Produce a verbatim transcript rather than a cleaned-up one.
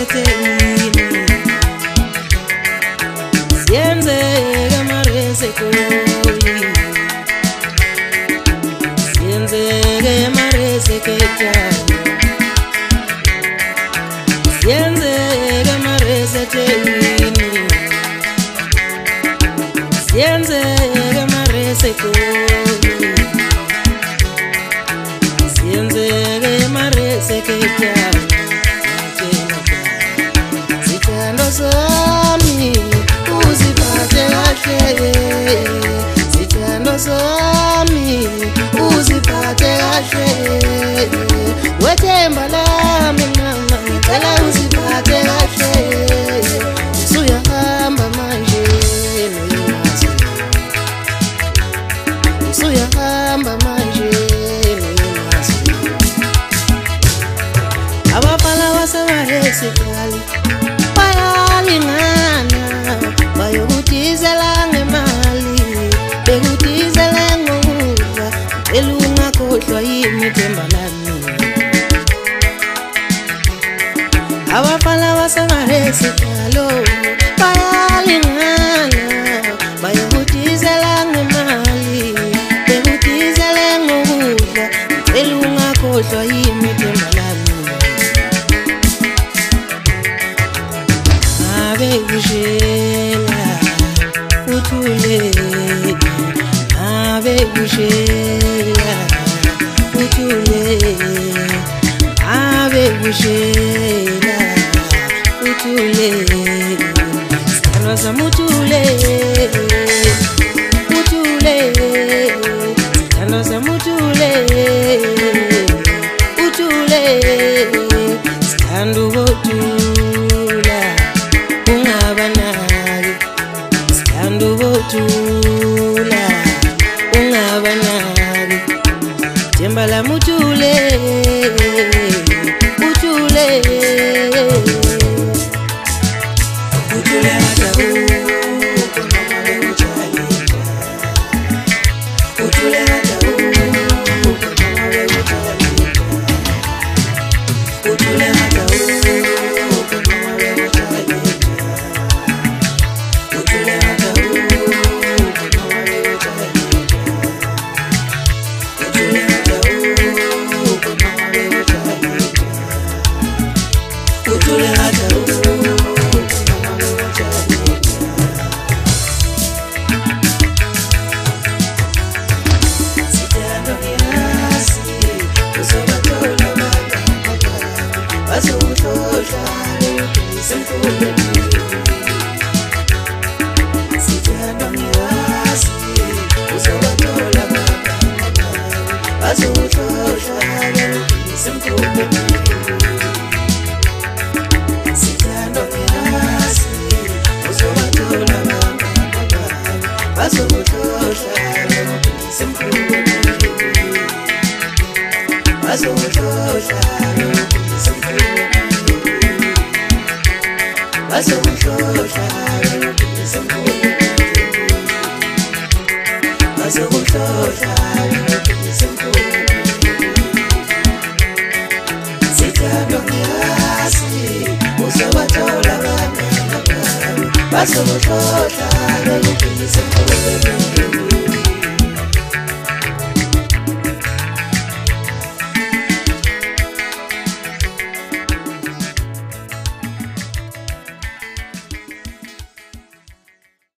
seteni Sienzeke marese koi Sienzeke marese kechani Sienzeke marese teni Sienzeke marese koi Sienzeke marese kechani Sithando sami uziphathe kahle Sithando sami uziphathe kahle Wethemba lami mama ngicela uziphathe kahle Usuyahamba manje noyazi Usuyahamba manje noyazi Abafana basebahesikali bayalingana bayokudizela ngemali bekudizela ngokudla elungakhohlwa yimi themba lami Abafana basebahesikalo bayalingana bayokudizela ngemali bekudizela ngokudla elungakhohlwa yimi themba lami Ave kushela uthule Ave kushela uthule Ave kushela uthule Sithando sami uthule uthule Sithando sami uthule uthule Sithando uthula ungabanaki Sithando uthula ungabanaki Themba lami uthule uthule uthule hata uthule hata uthule hata Baso